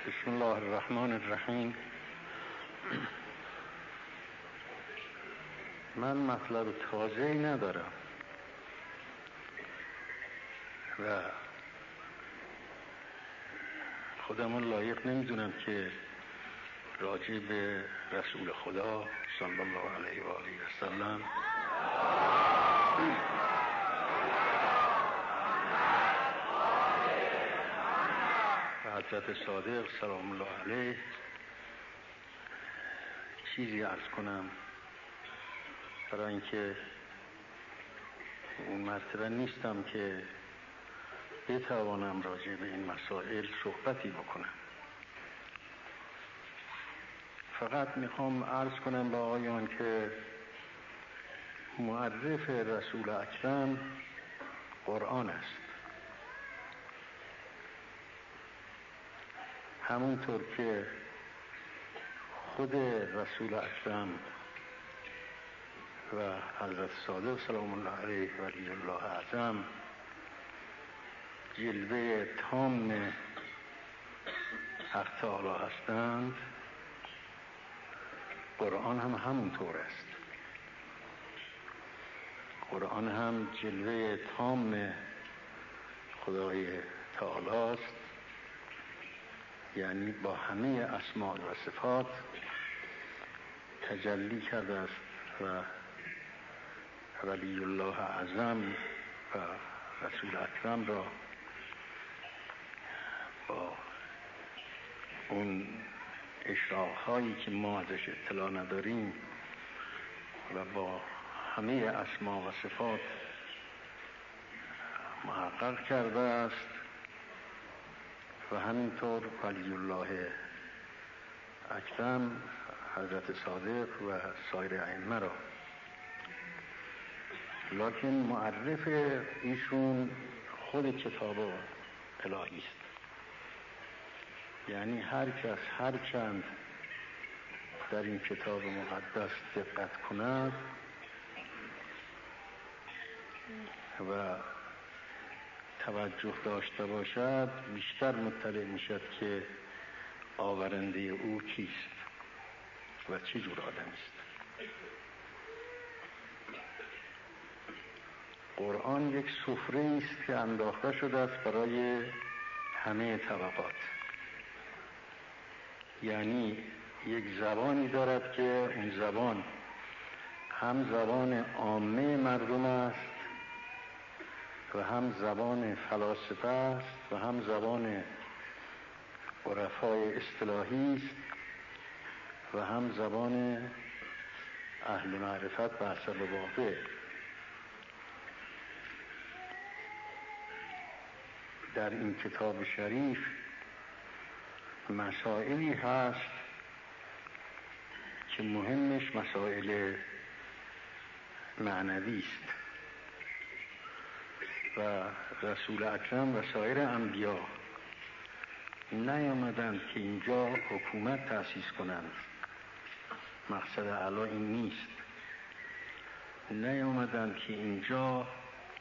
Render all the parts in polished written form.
بسم الله الرحمن الرحیم. من مطلب تازه‌ای ندارم و خودمو لایق نمیدونم که راجع به رسول خدا صلی الله علیه و آله و سلم و حضرت صادق سلام الله علیه چیزی عرض کنم، برای اینکه اون مرتبه نیستم که بتوانم راجع به این مسائل صحبتی بکنم. فقط میخوام عرض کنم به آقایان که معرف رسول اکرم قرآن است. همونطور که خود رسول اکرم و حضرت صادق سلام الله علیه ولی الله اعظم جلوه تام حق تعالی هستند، قرآن هم همونطور است. قرآن هم جلوه تام خدای تعالی است، یعنی با همه اسماء و صفات تجلی کرده است و ولی الله اعظم و رسول اکرم را با اون اشراق‌هایی که ما ازش اطلاع نداریم و با همه اسما و صفات محقق کرده است و همینطور ولی الله اکرم حضرت صادق و سایر ائمه را. لکن معرف ایشون خود کتاب الهی است، یعنی هر کس هر چند در این کتاب مقدس دقت کند و توجه داشته باشد بیشتر مطلع میشد که آورنده او کیست و چه جور آدمی است. قرآن یک سفره است که انداخته شده است برای همه طبقات، یعنی یک زبانی دارد که اون زبان هم زبان عامه مردم است و هم زبان فلاسفه است و هم زبان عرفای اصطلاحی است و هم زبان اهل معرفت به حسب واقع. در این کتاب شریف مسائلی هست که مهمش مسائل معنوی است و رسول اکرم و سایر انبیا نیامدند که اینجا حکومت تأسیس کنند، مقصد اعلی این نیست. نیامدند که اینجا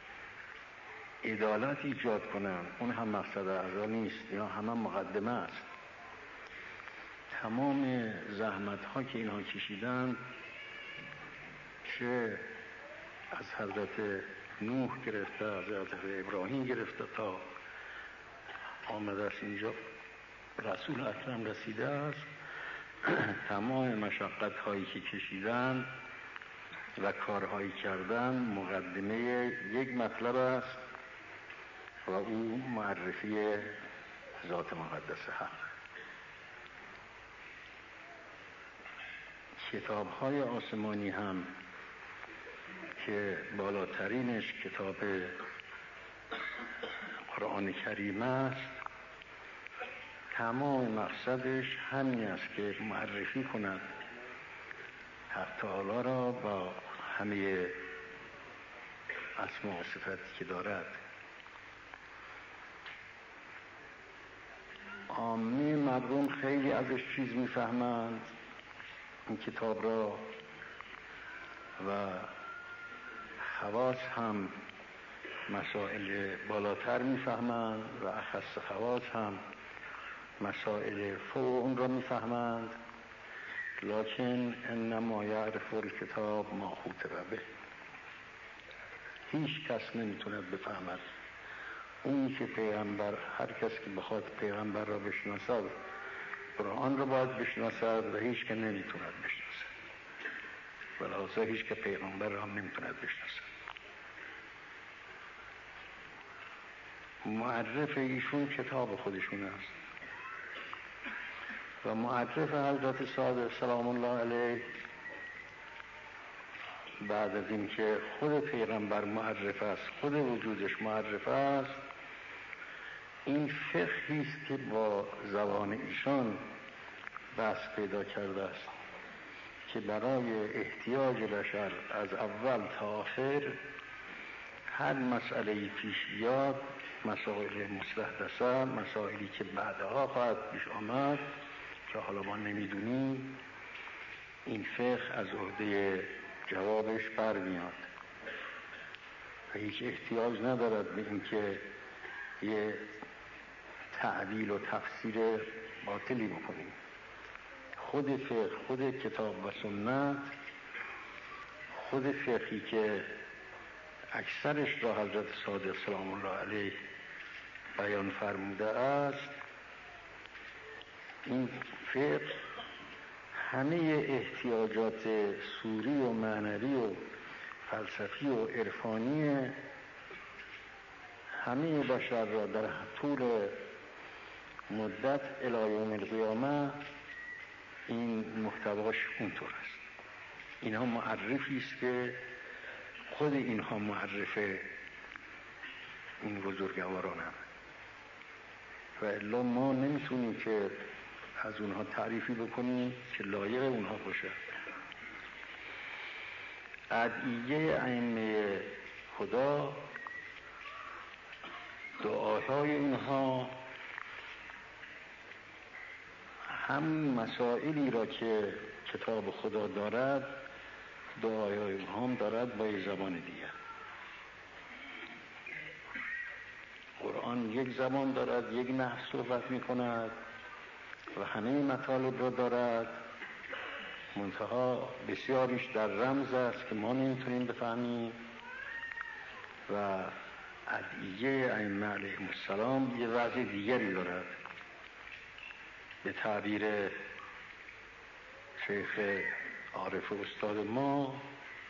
عدالت ایجاد کنند، اون هم مقصد اعلی نیست، یا همه مقدمه است. تمام زحمت ها که اینها کشیدند، چه از حضرت نوح گرفته، از حضرت ابراهیم گرفته تا آمده است اینجا رسول اکرم رسیده است، تمام مشقت هایی که کشیدند و کارهایی کردند مقدمه یک مطلب است و او معرفی ذات مقدس حق. کتاب های آسمانی هم که بالاترینش کتاب قرآن کریم است، تمام مقصدش همین است که معرفی کند حق تعالی را با همه اسما و صفاتی که دارد. عامه مردم خیلی ازش چیز میفهمند این کتاب را و خواص هم مسائل بالاتر میفهمند و اخص خواص هم مسائل فوق اون را میفهمند، لکن انما یعرف الکتاب ما خوطب به. هیچ کس نمیتوند بفهمد اونی که پیغمبر، هر کس که بخواد پیغمبر را بشناسد قرآن را باید بشناسد و هیچ که نمیتوند بشناسد، ولذا هیچ که پیغمبر را هم نمیتوند بشناسد. معرف ایشون کتاب خودشون است و معرف حضرت صادق سلام الله علیه بعد از این که خود پیغمبر معرف است، خود وجودش معرف است، این فقهی است که با زبان ایشان بحث پیدا کرده است که برای احتیاج بشر از اول تا آخر هر مسئله پیش بیاد، مسائل مستحدثه، مسائلی که بعدها خواهد پیش آمد که حالا ما نمیدونیم، این فقه از عهده جوابش برمیاد و هیچ احتیاج ندارد به اینکه یه تعبیل و تفسیر باطلی بکنیم. خود فقه، خود کتاب و سنت، خود فقهی که اکثرش را حضرت صادق سلام الله علیه بیان فرموده است، این فقه همه احتیاجات سوری و معنوی و فلسفی و عرفانی همه بشر را در طول مدت الی یوم القیامه این محتواش اونطور است. اینها معرفی است که خود اینها معرف این بزرگواران هم و الا ما نمیتونیم که از اونها تعریفی بکنیم که لایق اونها باشه. ادعیه ائمه خدا، دعاهای اونها هم مسائلی را که کتاب خدا دارد، دعاهای اونها هم دارد با زبان دیگر. قرآن یک زبان دارد، یک نحو صحبت می کند و همه مطالب را دارد، منتها بسیاریش در رمز است که ما نمیتونیم بفهمیم و ادعیه ائمه علیهم السلام یه وضع دیگری دارد. به تعبیر شیخ عارف و استاد ما،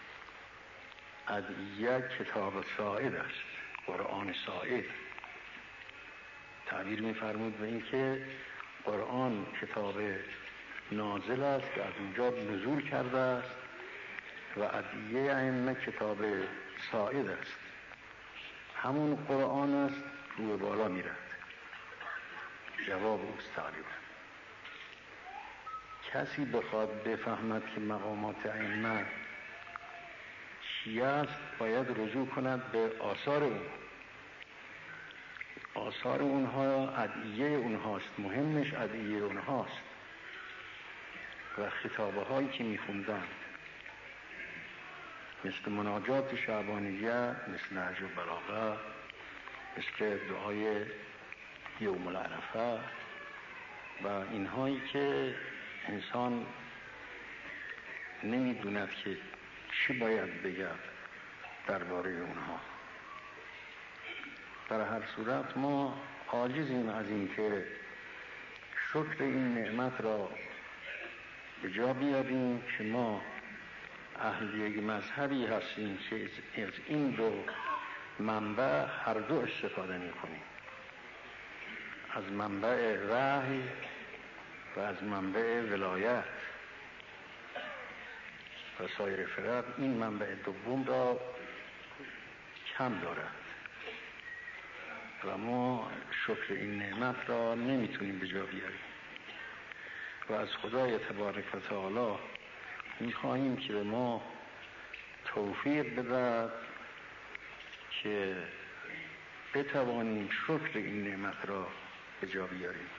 ادعیه کتاب ساعد است، قرآن ساعد. تعبیر می‌فرمود به این که قرآن کتاب نازل است که از اونجا نزول کرده است و ادعیه ائمه کتاب ساعد است، همون قرآن است روی بالا میرد. جواب اوست تقریبا. کسی بخواد بفهمد که مقامات ائمه چی است، باید رجوع کند به آثار اون. آثار اونها ادعیه اونهاست، مهمش ادعیه اونهاست و خطابه هایی که میخوندند مثل مناجات شعبانیه، مثل نهج البلاغه، مثل دعای یوم العرفه و اینهایی که انسان نمیدوند که چی باید بگه درباره اونها. در هر صورت ما عاجزیم از این که شکر این نعمت را به جا بیاریم که ما اهل یک مذهبی هستیم که از این دو منبع هر دو استفاده میکنیم، از منبع وحی و از منبع ولایت. و سایر فرق این منبع دوم را کم دارد و ما شکر این نعمت را نمیتونیم به جا بیاریم و از خدای تبارک و تعالی میخواهیم که به ما توفیق بدهد که بتوانیم شکر این نعمت را به جا بیاریم.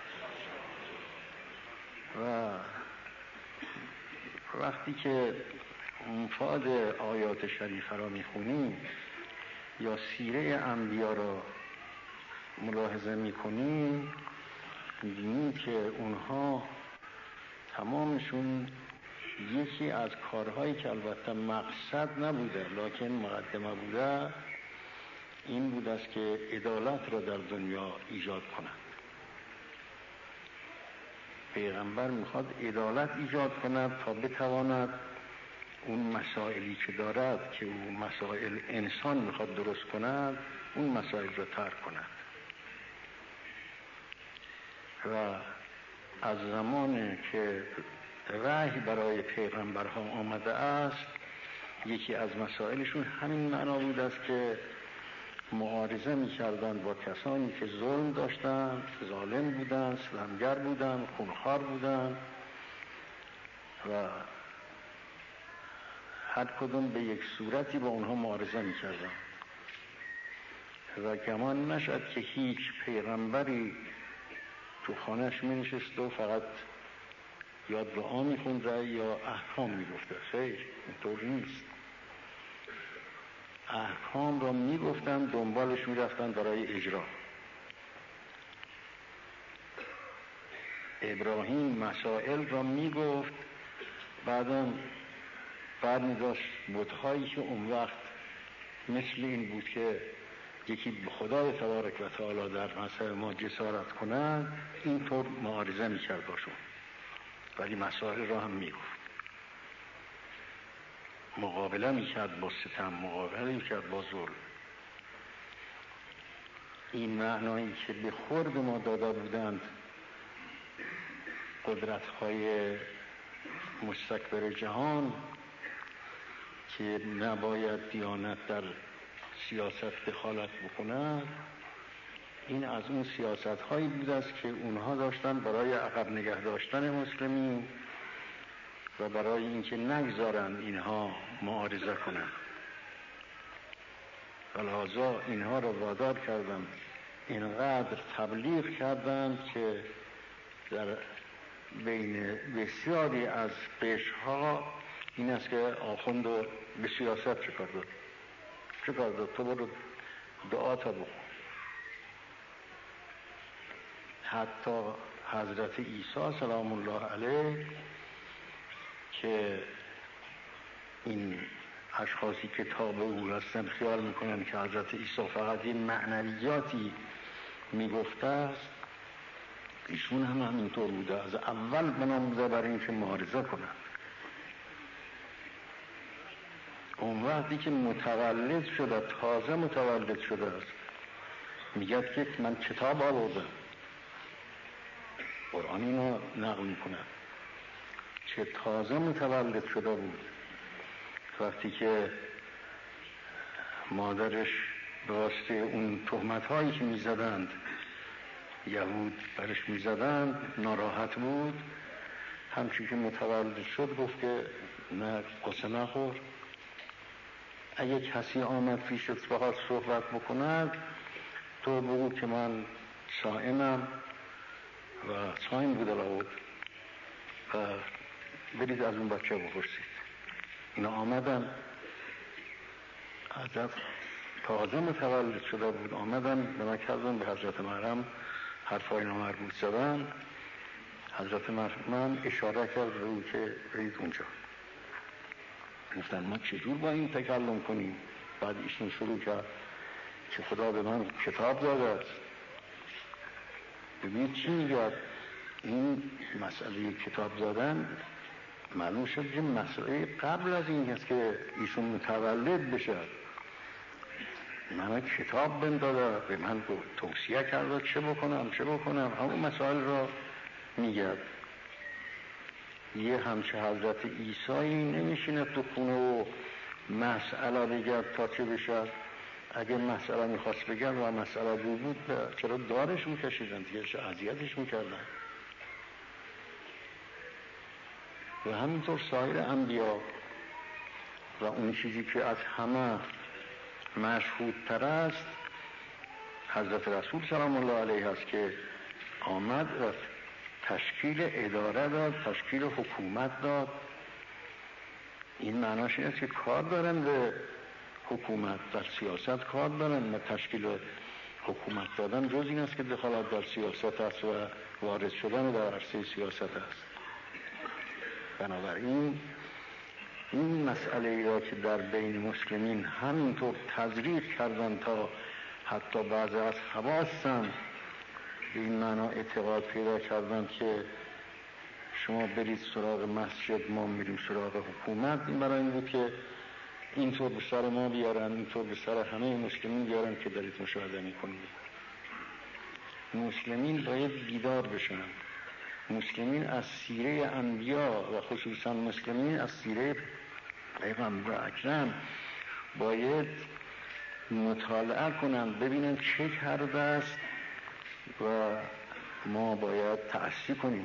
و وقتی که مفاد آیات شریفه را میخونیم یا سیره انبیا را ملاحظه میکنیم، می‌بینید که اونها تمامشون یکی از کارهایی که البته مقصد نبوده لکن مقدمه بوده این بود است که عدالت را در دنیا ایجاد کنند. پیغمبر میخواد عدالت ایجاد کند تا بتواند اون مسائلی که دارد که اون مسائل انسان میخواد درست کند اون مسائل را ترک کند. و از زمانی که وحی برای پیغمبرها آمده است یکی از مسائلشون همین معنا بود است که معارضه می‌کردند با کسانی که ظلم داشتند، ظالم بودند، ستمگر بودند، خونخوار بودند و هر کدوم به یک صورتی با اونها معارضه می‌کردند و گمان نشد که هیچ پیغمبری تو خانهش می‌نشست و فقط یا دعا می‌خونده یا احکام می‌گفته. خیر، اینطور نیست. احکام را میگفتن دنبالش میرفتن برای اجرا. ابراهیم مسائل را میگفت بعد میداشت بت‌هایی که اون وقت مثل این بود که یکی به خدای تبارک و تعالی در مسائل ما جسارت کنند اینطور معارضه میکرد باشون ولی مسائل را هم میگفت. مقابله میکرد با ستم، مقابله میکرد با ظلم. این معنایی که به خورد ما داده بودند قدرت‌های مستکبر جهان که نباید دیانت در سیاست دخالت بکند این از اون سیاست‌هایی بود است که اونها داشتن برای عقب نگه داشتن مسلمین و برای اینکه نگذارن اینها معارضه کنند. لذا اینها را وادار کردن اینقدر تبلیغ کردند که در بین بسیاری از قشرها این است که آخوند به سیاست چه کار داد تو برو دعا تا بخون. حتی حضرت عیسی سلام الله علیه که این اشخاصی که تابع او هستند خیال میکنن که حضرت عیسی فقط این معنویاتی میگفته است ایشون هم همینطور بوده. از اول بناموده برای این که معارضه کنند. اون وقتی که متولد شده تازه متولد شده است میگه که من کتاب آوردم. قرآن اینو نقل میکنه که تازه متولد شده بود وقتی که مادرش به واسطه اون تهمت هایی که میزدند یهود برش میزدند ناراحت بود. همچون که متولد شد گفت که نه قصه نخور، اگه کسی آمد پیشت فقط صحبت بکند تو بگو که من صائمم و صائم بوده لابد و برید از اون بچه بپرسید. اینا آمدن حضرت تازه متولد شده بود آمدن به من کردن به حضرت مریم حرفای نامربوط زدن. حضرت مریم اشاره کرد به او که برید اونجا. گفتن ما چجور با این تکلم کنیم؟ بعد ایشون شروع کرد که خدا به من کتاب داده است. ببینید چی میگه. این مسئله کتاب دادن معلوم شد که مسئله قبل از این است که ایشون متولد بشه. من کتاب بهم داده، به من توصیه کرده چه بکنم همون مسائل را میگه. یه همچه حضرت عیسی نمیشینه تو خونه و مسئله بگرد تا چه بشه. اگه مسئله میخواست بگرد و مسئله بود چرا دارش میکشیدن دیگه، چه اذیتش میکردن. و همینطور سایر انبیا. و اون چیزی که از همه مشهودتر است حضرت رسول سلام الله علیه است که آمد و تشکیل اداره داد، تشکیل حکومت داد. این معناش این است که کار دارن به حکومت در سیاست کار دارن و تشکیل حکومت دادن جز این است که دخالت در سیاست است و وارد شدن در عرصه سیاست است. بنابراین این مسئله را که در بین مسلمین همینطور تزریق کردن تا حتی بعضی از خواص هم به این معنا اعتقاد پیدا کردن که شما برید سراغ مسجد، ما میریم سراغ حکومت، این برای این بود که اینطور به سر ما بیارن، اینطور به سر همه مسلمین بیارن که دارید مشاهده میکنید. مسلمین باید بیدار بشن. مسلمین از سیره انبیا و خصوصا مسلمین از سیره پیغمبر اکرم باید مطالعه کنند، ببینن چه کرده است و ما باید تأسی کنیم.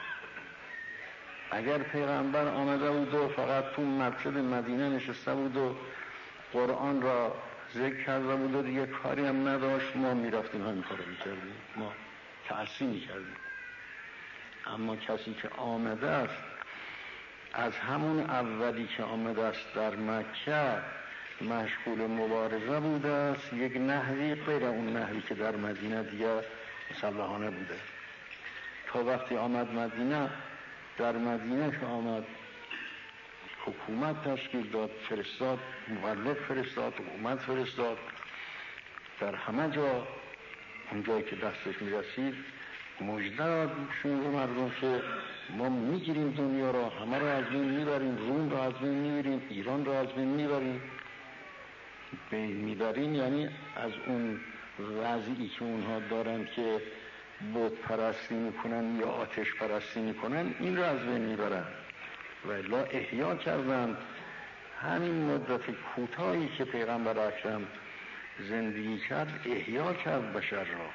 اگر پیغمبر آمده بود و فقط تو مسجد مدینه نشسته بود و قرآن را ذکر کرده بود و دیگه کاری هم نداشت، ما میرفتیم همین کارو میکردیم، ما تأسی میکردیم. اما کسی که آمده است، از همون اولی که آمده است در مکه مشغول مبارزه بوده است، یک نحوی غیر اون نحوی که در مدینه دیگه مسلحانه بوده. تا وقتی آمد مدینه، در مدینه که آمد حکومت تشکیل داد، فرستاد، مبلغ فرستاد، حکومت فرستاد، در همه جا اونجایی که دستش میرسید مژده داد به مردم که ما میگیریم دنیا را، همه را از بین میبریم، روم را از بین میبریم، ایران را از بین میبریم، یعنی از اون وضعی که اونها دارند که بت پرستی میکنن یا آتش پرستی میکنن، این را از بین میبرن. و الا احیا کردن. همین مدت کوتاهی که پیغمبر اکرم زندگی کرد احیا کرد بشر را.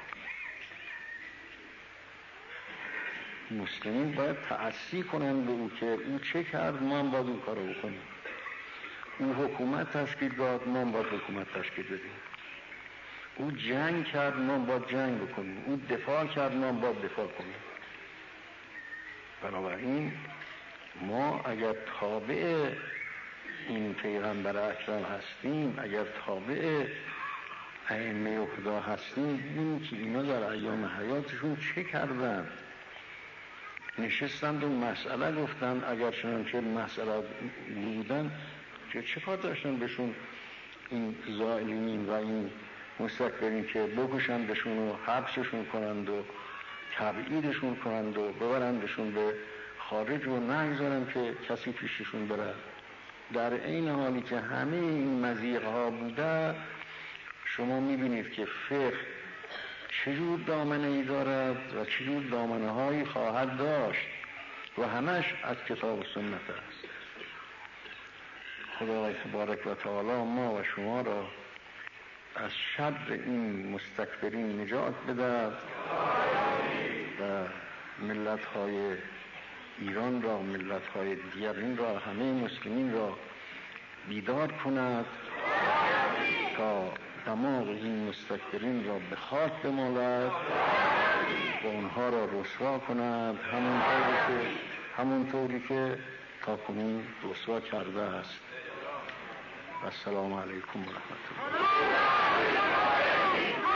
مسلمین باید تأسی کنن به او که او چه کرد، ما هم باید اون کارو بکنیم. او حکومت تشکیل داد، ما هم باید حکومت تشکیل بدیم. او جنگ کرد، ما هم باید جنگ بکنیم. او دفاع کرد، ما هم باید دفاع کنیم. بنابراین ما اگر تابع این پیغمبر اکرم هستیم، اگر تابع ائمه خدا هستیم، ببینیم که اینا در ایام حیاتشون چه کردن. نشستند و مسئله گفتن، اگر چنانچه مسئله بودن چه کار داشتن بهشون این ظالمین و این مستکبرین که بکشندشون و حبسشون کنند و تبعیدشون کنند و ببرندشون به خارج و نگذارن که کسی پیششون بره. در این حالی که همه این مضیق‌ها بوده، شما میبینید که فقه چجور دامنه ای دارد و چجور دامنه هایی خواهد داشت و همش از کتاب و سنت است. خدای تبارک و تعالی ما و شما را از شر این مستکبرین نجات بدهد و ملت های ایران را، ملت های دیگرین را، همه مسلمین را بیدار کند تا دماغ این مستکبرین را به خاک بمالد و اونها را رسوا کند، همونطوری که تاکنون رسوا کرده است. السلام علیکم و رحمت الله.